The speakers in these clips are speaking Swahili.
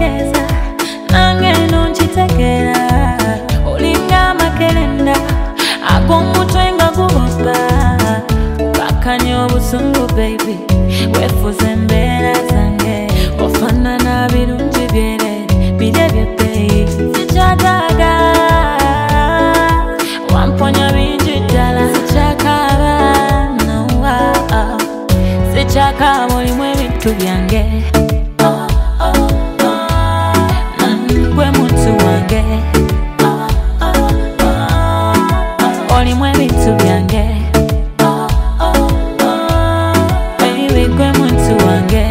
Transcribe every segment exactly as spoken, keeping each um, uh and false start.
chitekeza nange nonchitekera olinga makerenda ag'omutwe nga gubopa ukakanya obusungu baby wefuza embeera zange ofaanana birungi byerere birebye baby sikyataaga wamponya bingi ddala sikyakaaba nowa sikyakaaba olimu ebintu byange gwe muntu wange olimu ebintu byange baby gwe muntu wange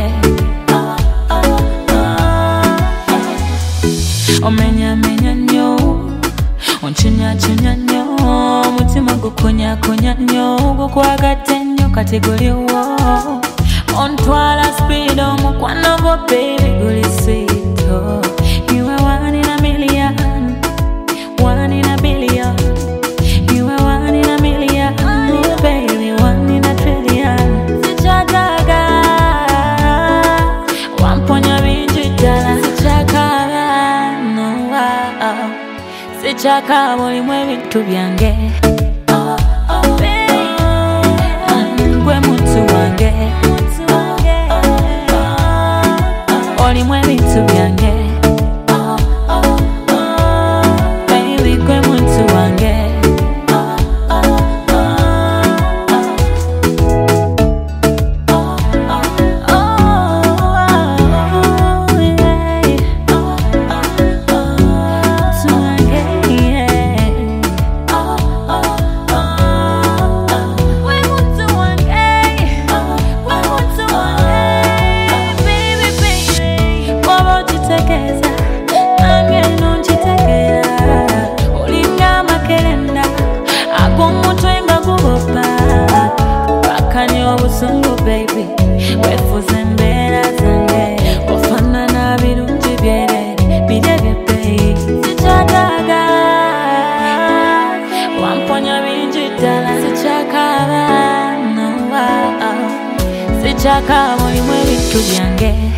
omenya menya nnyo onchunya chunya nnyo omutima gukonyakonya nnyo gukwagadde nnyo kati guliwo ontwala speed omukwano gwo baby guli sweet oh. You are one in a million, one in a billion. You are one in a million, oh baby, one in a trillion. Sichataga wamponya bingi ddala sichakaba nowa sichakaba olimu ebintu byange gwe muntu wange olimu ebintu byange baby gwe muntu wange obusungu baby wefuza embeera zange ofaanana birungi byerere birebye baby sikyataaga wamponya bingi ddala sikyakaaba nowa sikyakaaba olimu ebintu byange